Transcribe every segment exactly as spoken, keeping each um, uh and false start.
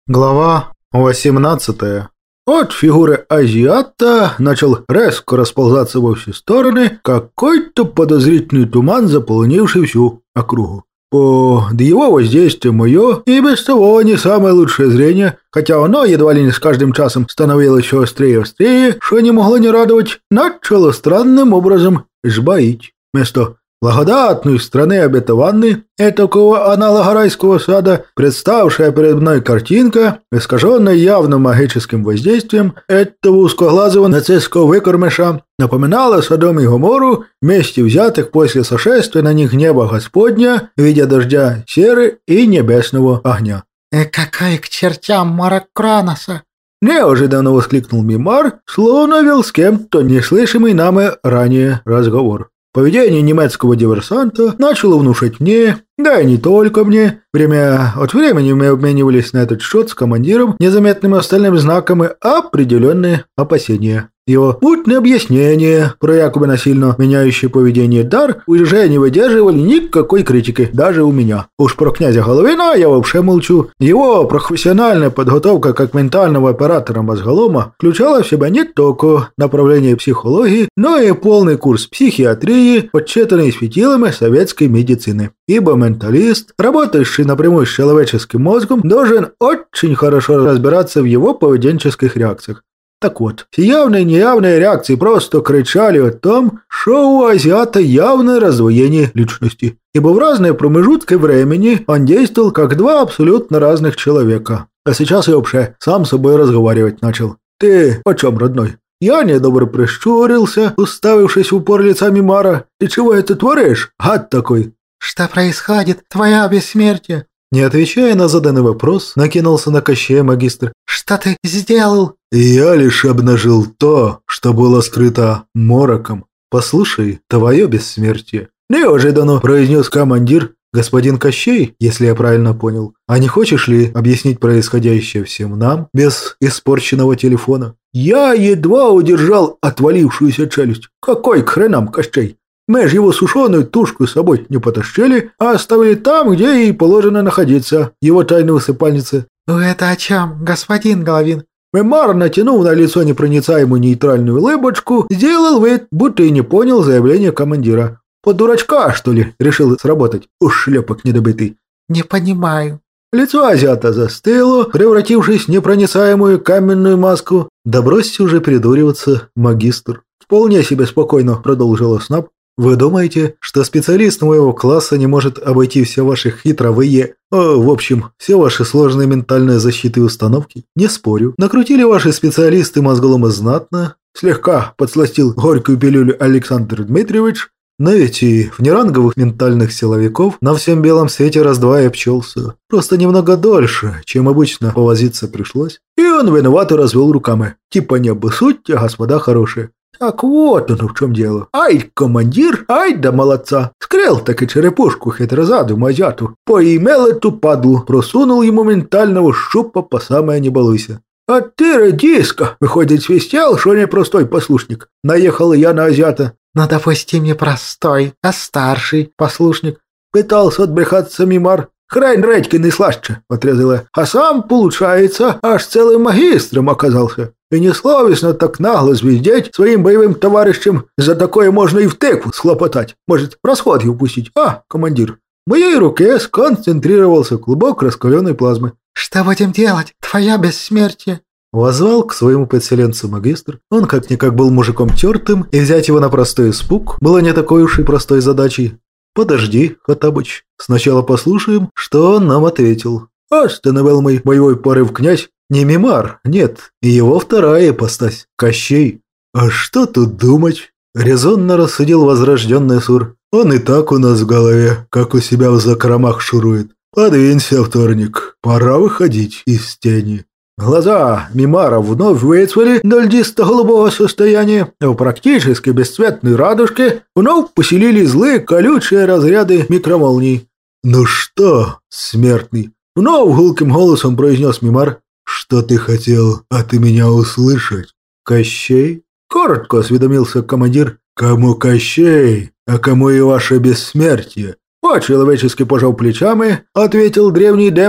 Глава восемнадцатая. От фигуры азиата начал резко расползаться во все стороны какой-то подозрительный туман, заполонивший всю округу. Под его воздействием мое и без того не самое лучшее зрение, хотя оно едва ли не с каждым часом становилось все острее и острее, что не могло не радовать, начало странным образом сбоить. Вместо благодатной страны обетованной, этакого аналога райского сада, представшая перед мной картинка, искаженная явно магическим воздействием этого узкоглазого нацистского выкормыша, напоминала Содом и Гоморру, вместе взятых после сошествия на них неба Господня в виде дождя серы и небесного огня. «Э, какой к чертям Марок Краноса!» Неожиданно воскликнул Мимар, словно вел с кем-то неслышимый нами ранее разговор. Поведение немецкого диверсанта начало внушать мне, да и не только мне. Время от времени мы обменивались на этот счет с командиром незаметными остальными знаками определенные опасения. Его мутные объяснения про якобы насильно меняющее поведение дар уже не выдерживали никакой критики, даже у меня. Уж про князя Головина я вообще молчу. Его профессиональная подготовка как ментального оператора мозголома включала в себя не только направление психологии, но и полный курс психиатрии, подчитанный светилами советской медицины. Ибо менталист, работающий напрямую с человеческим мозгом, должен очень хорошо разбираться в его поведенческих реакциях. Так вот, все явные и неявные реакции просто кричали о том, что у азиата явное раздвоение личности, ибо в разные промежутки времени он действовал как два абсолютно разных человека. А сейчас я вообще сам с собой разговаривать начал. «Ты о чем, родной?» Я недобро прищурился, уставившись в упор лица Мимара. «Ты чего это творишь, гад такой?» «Что происходит, твоя бессмертие?» Не отвечая на заданный вопрос, накинулся на Кощея магистр. «Что ты сделал?» «Я лишь обнажил то, что было скрыто мороком. Послушай, твое бессмертие». Неожиданно произнес командир, господин Кощей, если я правильно понял. А не хочешь ли объяснить происходящее всем нам без испорченного телефона? Я едва удержал отвалившуюся челюсть. Какой к хренам Кощей? Мы же его сушеную тушку с собой не потащили, а оставили там, где ей положено находиться, его тайной усыпальнице. «Вы это о чем, господин Головин?» Мемар, натянув на лицо непроницаемую нейтральную улыбочку, сделал вид, будто и не понял заявление командира. «Под дурачка, что ли, решил сработать? Уж шлепок недобитый». «Не понимаю». Лицо азиата застыло, превратившись в непроницаемую каменную маску. «Да бросьте уже придуриваться, магистр». Вполне себе спокойно продолжила Снап. «Вы думаете, что специалист моего класса не может обойти все ваши хитровые, о, в общем, все ваши сложные ментальные защиты и установки? Не спорю. Накрутили ваши специалисты мозголома знатно, слегка подсластил горькую пилюлю Александр Дмитриевич, но ведь и в неранговых ментальных силовиков на всем белом свете раз-два и обчелся. Просто немного дольше, чем обычно повозиться пришлось». И он виновато развел руками. Типа не обессудьте, господа хорошие. Так вот оно в чем дело. Ай, командир, ай да молодца. Скрел таки черепушку хитрозадому азиату. Поимел эту падлу, просунул ему ментального щупа по самое не балуйся. А ты, редиска, выходит, свистел, что непростой послушник. Наехал я на азиата. «Ну, допустим, не простой, а старший послушник». Пытался отбрехаться Мимар. «Хрень Редькин и слаще», — отрезала. «А сам, получается, аж целым магистром оказался. И несловесно так нагло звездеть своим боевым товарищам. За такое можно и в тыкву схлопотать. Может, в расход его пустить, а, командир?» В моей руке сконцентрировался клубок раскаленной плазмы. «Что будем делать, твоя бессмертие?» Воззвал к своему подселенцу магистр. Он как-никак был мужиком тертым, и взять его на простой испуг было не такой уж и простой задачей. «Подожди, Хоттабыч, сначала послушаем, что он нам ответил». Остановил мой боевой порыв князь. Не Мимар, нет, его вторая ипостась, Кощей. «А что тут думать?» – резонно рассудил возрожденный Сур. «Он и так у нас в голове, как у себя в закромах шурует. Подвинься, вторник, пора выходить из тени». Глаза Мимара вновь выцвели до льдисто-голубого состояния, а в практически бесцветной радужке вновь поселили злые колючие разряды микромолний. «Ну что, смертный?» — вновь гулким голосом произнес Мимар. «Что ты хотел от меня услышать?» «Кощей?» — коротко осведомился командир. «Кому Кощей, а кому и ваше бессмертие?» По-человечески пожал плечами, ответил древний демон.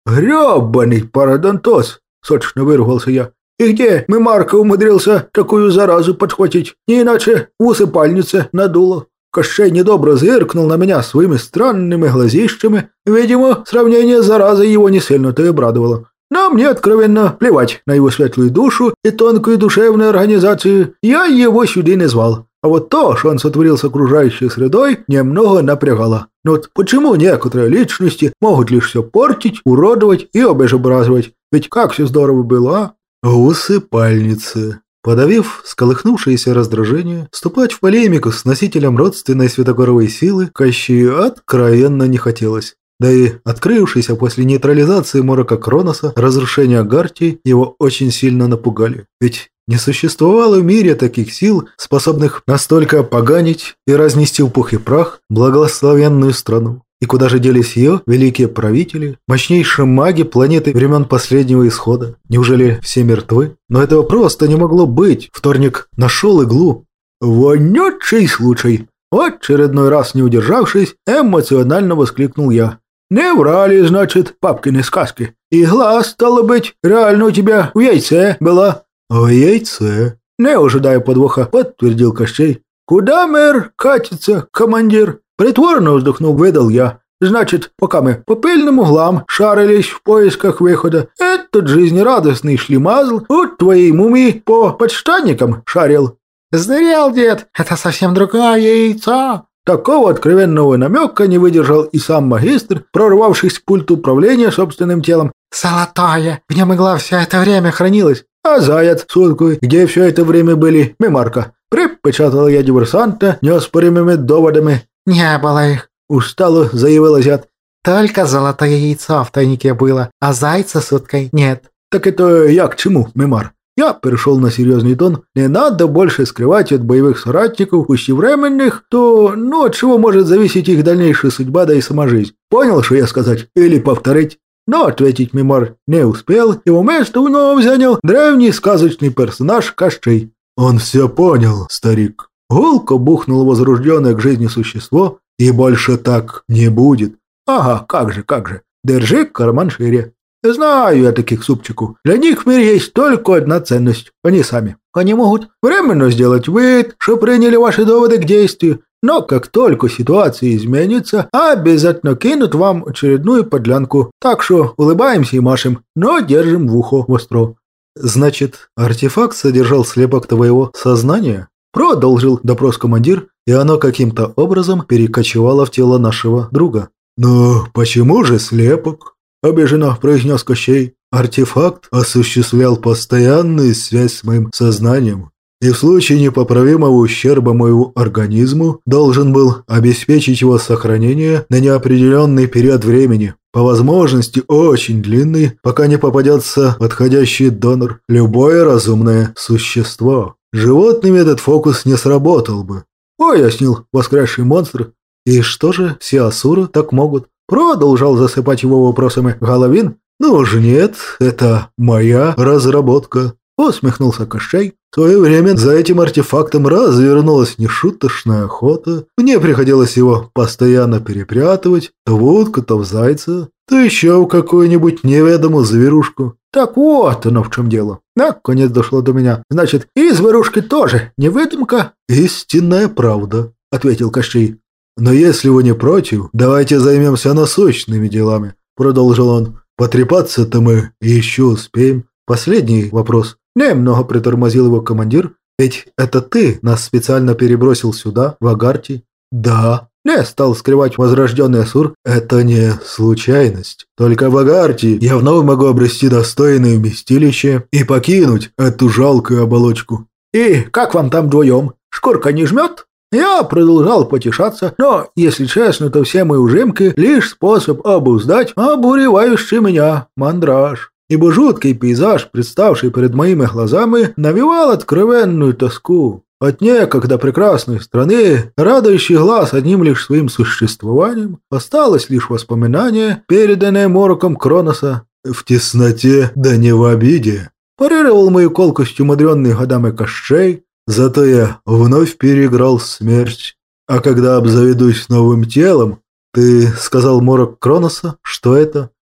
«Грёбаный парадонтоз!» – сочно выругался я. «И где Мемарка умудрился такую заразу подхватить? Не иначе в усыпальнице надуло». Кощей недобро зыркнул на меня своими странными глазищами. Видимо, сравнение с заразой его не сильно-то и обрадовало. Но мне откровенно плевать на его светлую душу и тонкую душевную организацию. Я его сюда не звал. А вот то, что он сотворил с окружающей средой, немного напрягало. Но вот почему некоторые личности могут лишь все портить, уродовать и обезобразывать? Ведь как все здорово было, а? В усыпальнице. Подавив сколыхнувшееся раздражение, вступать в полемику с носителем родственной святогоровой силы Кощею откровенно не хотелось. Да и открывшиеся после нейтрализации морока Кроноса разрушения Гартии его очень сильно напугали. Ведь не существовало в мире таких сил, способных настолько поганить и разнести в пух и прах благословенную страну. И куда же делись ее великие правители, мощнейшие маги планеты времен последнего исхода? Неужели все мертвы? Но этого просто не могло быть. Вторник нашел иглу. «Вонючий случай!» В очередной раз не удержавшись, эмоционально воскликнул я. «Не врали, значит, папкины сказки. Игла, стало быть, реально у тебя в яйце была». «В яйце?» Не ожидая подвоха, подтвердил Кощей. «Куда мэр катится, командир?» Притворно вздохнул, выдал я. «Значит, пока мы по пыльным углам шарились в поисках выхода, этот жизнерадостный шлемазл от твоей мумии по подштанникам шарил». «Сдурел, дед, это совсем другое яйцо». Такого откровенного намека не выдержал и сам магистр, прорвавшись к пульту управления собственным телом. «Золотое, в нем игла все это время хранилась». «А заяц с уткой, где все это время были, Мемарка?» Припечатал я диверсанта неоспоримыми доводами. «Не было их», – устало заявил азиат. «Только золотое яйцо в тайнике было, а зайца с уткой нет». «Так это я к чему, Мемар?» Я перешел на серьезный тон. Не надо больше скрывать от боевых соратников, пусть и временных, то, ну, от чего может зависеть их дальнейшая судьба, да и сама жизнь. Понял, что я сказать? Или повторить? Но ответить Мемар не успел, его место вновь занял древний сказочный персонаж Кощей. «Он все понял, старик». Гулко бухнуло возрожденное к жизни существо, и больше так не будет. «Ага, как же, как же. Держи карман шире. Знаю я таких супчиков. Для них в мире есть только одна ценность. Они сами. Они могут временно сделать вид, что приняли ваши доводы к действию, но как только ситуация изменится, обязательно кинут вам очередную подлянку. Так что улыбаемся и машем, но держим в ухо востро». «Значит, артефакт содержал слепок твоего сознания?» Продолжил допрос командир, и оно каким-то образом перекочевало в тело нашего друга. «Но почему же слепок?» – обиженно произнес Кощей. «Артефакт осуществлял постоянную связь с моим сознанием, и в случае непоправимого ущерба моему организму должен был обеспечить его сохранение на неопределенный период времени, по возможности очень длинный, пока не попадется подходящий донор, любое разумное существо. Животными этот фокус не сработал бы», – пояснил воскресший монстр. «И что же все асуры так могут?» Продолжал засыпать его вопросами Головин. «Ну уж нет, это моя разработка», – усмехнулся Кощей. «В свое время за этим артефактом развернулась нешуточная охота. Мне приходилось его постоянно перепрятывать, то в утку, то в зайца, то еще в какую-нибудь неведомую зверушку». «Так вот оно в чем дело. Наконец дошло до меня. Значит, и зверушки тоже не выдумка?» «Истинная правда», – ответил Кощей. «Но если вы не против, давайте займемся насущными делами», – продолжил он. «Потрепаться-то мы еще успеем». «Последний вопрос». Немного притормозил его командир. «Ведь это ты нас специально перебросил сюда, в Агарти?» «Да». Не стал скрывать возрожденный Асур. «Это не случайность. Только в Агарти я вновь могу обрести достойное вместилище и покинуть эту жалкую оболочку». «И как вам там вдвоем? Шкурка не жмет?» Я продолжал потешаться, но, если честно, то все мои ужимки – лишь способ обуздать обуревающий меня мандраж. Ибо жуткий пейзаж, представший перед моими глазами, навевал откровенную тоску. От некогда прекрасной страны, радующий глаз одним лишь своим существованием, осталось лишь воспоминание, переданное мороком Кроноса. «В тесноте, да не в обиде», – парировал мою колкостью мудренный годами Кощей. «Зато я вновь переиграл смерть. А когда обзаведусь новым телом...» «Ты сказал морок Кроноса? Что это?»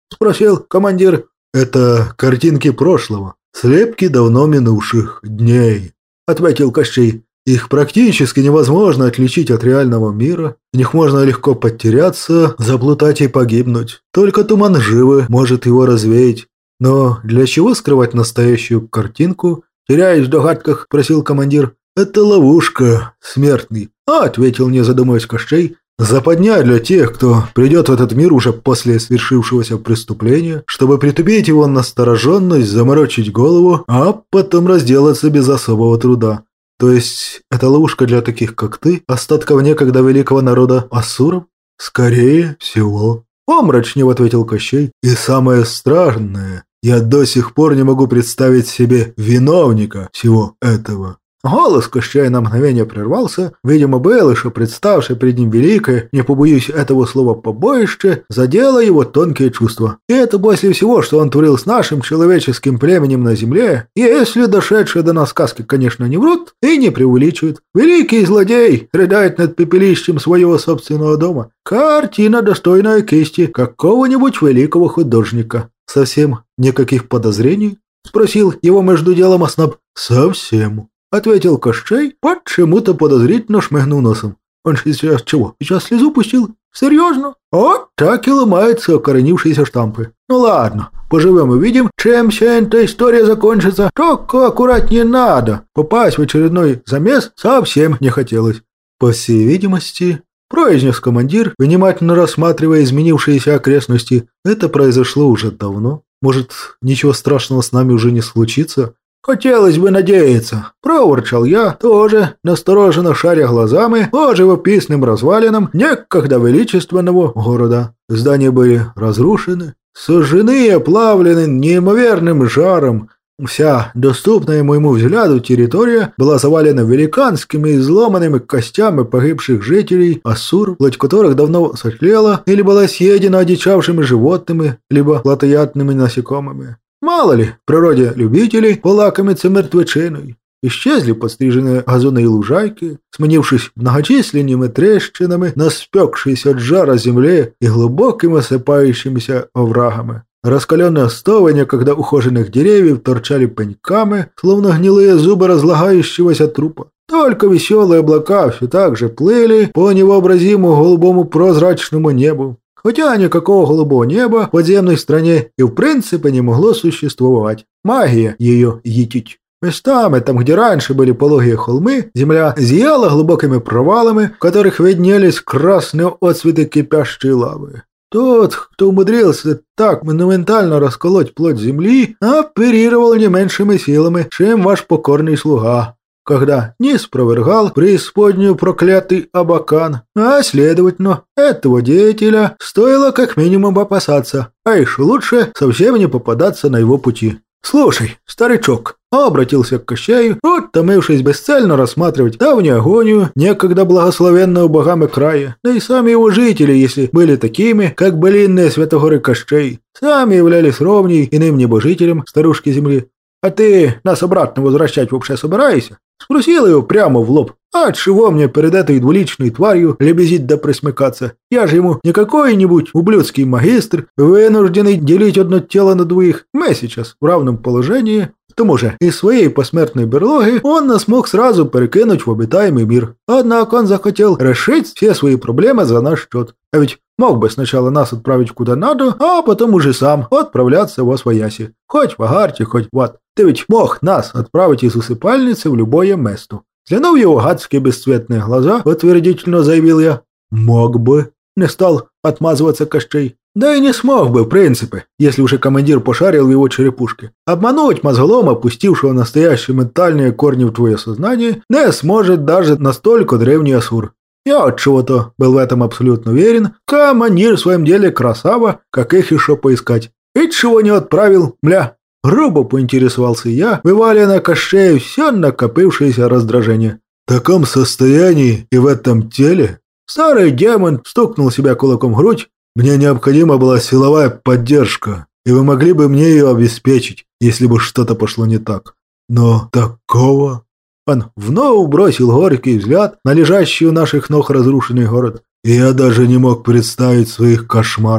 – спросил командир. «Это картинки прошлого, слепки давно минувших дней», – ответил Кощей. «Их практически невозможно отличить от реального мира, в них можно легко потеряться, заплутать и погибнуть. Только туман живы может его развеять. Но для чего скрывать настоящую картинку?» «Теряюсь в догадках», – просил командир. «Это ловушка, смертный», – ответил, не задумываясь, Кощей. «Западня для тех, кто придет в этот мир уже после свершившегося преступления, чтобы притупить его настороженность, заморочить голову, а потом разделаться без особого труда. То есть это ловушка для таких, как ты, остатков некогда великого народа асуров?» «Скорее всего», – помрачнев ответил Кощей. «И самое страшное, я до сих пор не могу представить себе виновника всего этого». Голос Кощея на мгновение прервался. Видимо, было, что представшее перед ним великое, не побоюсь этого слова, побоище, задело его тонкие чувства. И это после всего, что он творил с нашим человеческим племенем на земле, если дошедшие до нас сказки, конечно, не врут и не преувеличивают. Великий злодей рыдает над пепелищем своего собственного дома. Картина, достойная кисти какого-нибудь великого художника. «Совсем никаких подозрений?» – спросил его между делом Оснаб. «Совсем», – ответил Кощей, почему-то подозрительно шмыгнул носом. «Он сейчас чего? Сейчас слезу пустил? Серьезно? Вот так и ломаются окоренившиеся штампы. Ну ладно, поживем и видим, чем вся эта история закончится. Только аккуратнее надо. Попасть в очередной замес совсем не хотелось». «По всей видимости», – произнес командир, внимательно рассматривая изменившиеся окрестности, – «это произошло уже давно. Может, ничего страшного с нами уже не случится?» «Хотелось бы надеяться», – проворчал я, тоже настороженно шаря глазами по живописным развалинам некогда величественного города. Здания были разрушены, сожжены и оплавлены неимоверным жаром. Вся доступная моему взгляду территория была завалена великанскими изломанными костями погибших жителей Ассур, плоть которых давно сотлела или была съедена одичавшими животными, либо плотоядными насекомыми. Мало ли, в природе любителей полакомиться мертвечиной. Исчезли подстриженные газоны и лужайки, сменившись многочисленными трещинами на спекшейся от жара земле и глубокими осыпающимися оврагами. Раскаленные остовы некогда ухоженных деревьев торчали пеньками, словно гнилые зубы разлагающегося трупа. Только веселые облака все так же плыли по невообразимому голубому прозрачному небу. Хотя никакого голубого неба в подземной стране и в принципе не могло существовать. Магия ее етить. Местами, там где раньше были пологие холмы, земля зияла глубокими провалами, в которых виднелись красные отцветы кипящей лавы. Тот, кто умудрился так монументально расколоть плоть земли, оперировал не меньшими силами, чем ваш покорный слуга, когда не спровергал преисподнюю проклятый Абакан, а, следовательно, этого деятеля стоило как минимум опасаться, а еще лучше совсем не попадаться на его пути. «Слушай, старичок», — обратился к Кощею, утомившись бесцельно рассматривать давнюю агонию некогда благословенного богами края, да и сами его жители, если были такими, как былинные Святогоры Кощей, сами являлись ровней иным небожителям старушки земли. «А ты нас обратно возвращать вообще собираешься?» Спросил его прямо в лоб. «А отчего мне перед этой двуличной тварью лебезить да присмыкаться? Я же ему не какой-нибудь ублюдский магистр, вынужденный делить одно тело на двоих. Мы сейчас в равном положении. К тому же из своей посмертной берлоги он нас мог сразу перекинуть в обитаемый мир. Однако он захотел решить все свои проблемы за наш счет. А ведь мог бы сначала нас отправить куда надо, а потом уже сам отправляться во свояси. Хоть в Агарте, хоть в ад. Ты ведь мог нас отправить из усыпальницы в любое место». Взглянув в его гадские бесцветные глаза, утвердительно заявил я. «Мог бы». Не стал отмазываться Кощей. Да и не смог бы, в принципе, если уже командир пошарил в его черепушке. Обмануть мозголома, опустившего настоящие ментальные корни в твое сознание, не сможет даже настолько древний Асур. Я от чего-то был в этом абсолютно уверен. Командир в своем деле красава, как их еще поискать. И чего не отправил, мля. Грубо поинтересовался я, вываливая на Кощея все накопившееся раздражение. «В таком состоянии и в этом теле?» Старый демон стукнул себя кулаком в грудь. «Мне необходима была силовая поддержка, и вы могли бы мне ее обеспечить, если бы что-то пошло не так. Но такого...» Он вновь бросил горький взгляд на лежащий у наших ног разрушенный город. «И я даже не мог представить в своих кошмарах.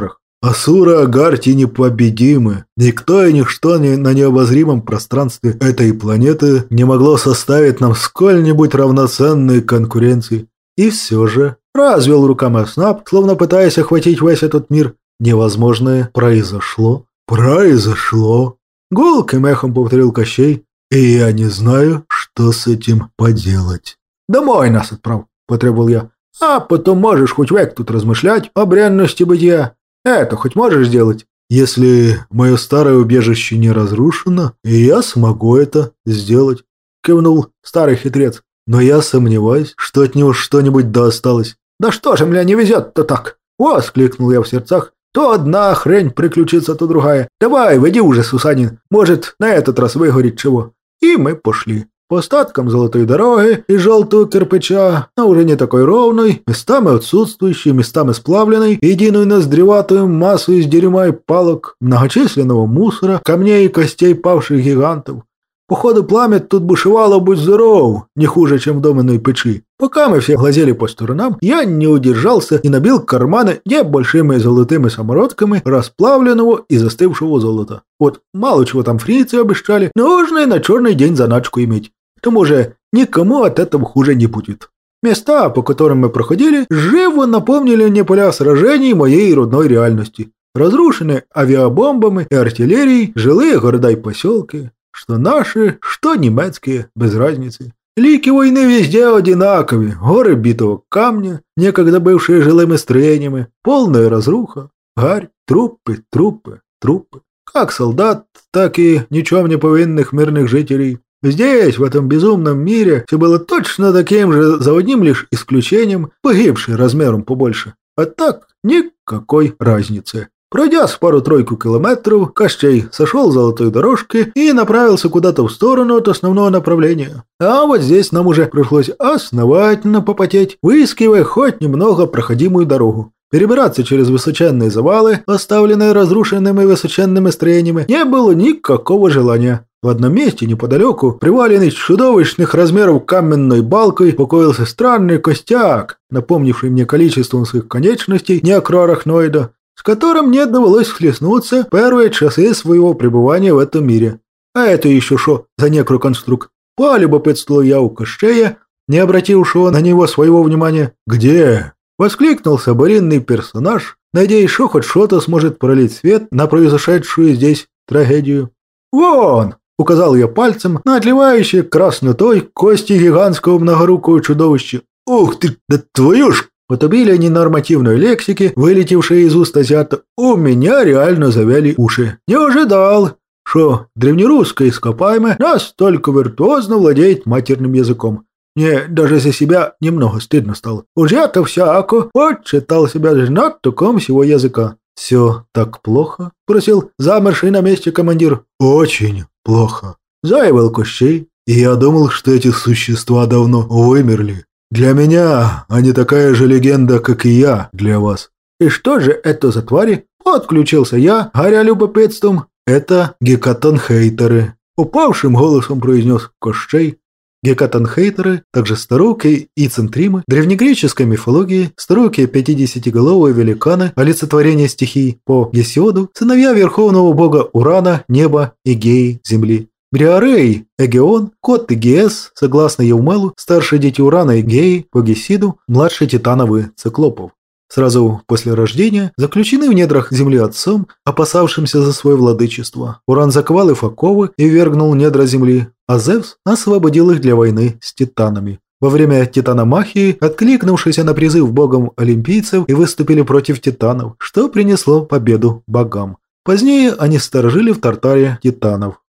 Асуры Агарти непобедимы. Никто и ничто не на необозримом пространстве этой планеты не могло составить нам сколь-нибудь равноценной конкуренции. И все же развел руками Снап, словно пытаясь охватить весь этот мир. Невозможное произошло. Произошло. Гулким эхом повторил Кощей. И я не знаю, что с этим поделать. «Домой нас отправь», – потребовал я. «А потом можешь хоть век тут размышлять о бренности бытия. Это хоть можешь сделать?» «Если мое старое убежище не разрушено, я смогу это сделать», – кивнул старый хитрец. «Но я сомневаюсь, что от него что-нибудь да осталось». «Да что же мне не везет-то так?» – воскликнул я в сердцах. «То одна хрень приключится, то другая. Давай, веди уже, Сусанин. Может, на этот раз выгорит чего». И мы пошли. По остаткам золотой дороги из желтого кирпича, но уже не такой ровной, местами отсутствующей, местами сплавленной, единую ноздреватую массу из дерьма и палок, многочисленного мусора, камней и костей павших гигантов. Походу, пламя тут бушевало, будь здоров, не хуже, чем в доменной печи. Пока мы все глазели по сторонам, я не удержался и набил карманы небольшими золотыми самородками расплавленного и застывшего золота. Вот мало чего там фрицы обещали, нужно и на черный день заначку иметь. К тому же никому от этого хуже не будет. Места, по которым мы проходили, живо напомнили мне поля сражений моей родной реальности. Разрушенные авиабомбами и артиллерией жилые города и поселки. Что наши, что немецкие, без разницы. Лики войны везде одинаковые. Горы битого камня, некогда бывшие жилыми строениями, полная разруха, гарь, трупы, трупы, трупы. Как солдат, так и ничем не повинных мирных жителей. Здесь, в этом безумном мире, все было точно таким же, за одним лишь исключением, погибший размером побольше. А так, никакой разницы. Пройдя с пару-тройку километров, Кощей сошел с золотой дорожки и направился куда-то в сторону от основного направления. А вот здесь нам уже пришлось основательно попотеть, выискивая хоть немного проходимую дорогу. Перебираться через высоченные завалы, оставленные разрушенными высоченными строениями, не было никакого желания. В одном месте неподалеку, приваленный с чудовищных размеров каменной балкой, покоился странный костяк, напомнивший мне количеством своих конечностей неокроарахноида, с которым мне довелось схлестнуться первые часы своего пребывания в этом мире. А это еще шо за некроконструкт? Полюбопытствовал я у Кощея, не обратившего на него своего внимания. «Где?» — воскликнул соборинный персонаж, надеясь, что хоть что-то сможет пролить свет на произошедшую здесь трагедию. «Вон!» — указал я пальцем на отливающие краснотой кости гигантского многорукого чудовища. «Ух ты, да твою ж!» От обилия ненормативной лексики, вылетевшей из уст азиата, у меня реально завяли уши. Не ожидал, что древнерусское ископаемое настолько виртуозно владеет матерным языком. Мне даже за себя немного стыдно стало. Уж я-то всяко почитал себя знатоком всего языка. «Все так плохо?» – просил замерший на месте командир. «Очень плохо», – заявил Кощей. «И я думал, что эти существа давно вымерли. Для меня они такая же легенда, как и я для вас». «И что же это за твари?» – подключился я, горя любопытством. «Это гекатонхейтеры», – упавшим голосом произнес Кощей. Гекатонхейтеры, также старуки и центримы, древнегреческой мифологии, старуки пятидесятиголовые великаны, олицетворение стихий, по Гесиоду, сыновья верховного бога Урана, неба и Геи, земли. Бриарей, Эгеон, кот и Геес, согласно Евмелу, старшие дети Урана и Геи, по Гесиду, младшие титановы циклопов. Сразу после рождения заключены в недрах земли отцом, опасавшимся за свое владычество. Уран заковал их в оковы и вергнул недра земли, а Зевс освободил их для войны с титанами. Во время титаномахии, откликнувшись на призыв богом олимпийцев, и выступили против титанов, что принесло победу богам. Позднее они сторожили в Тартаре титанов.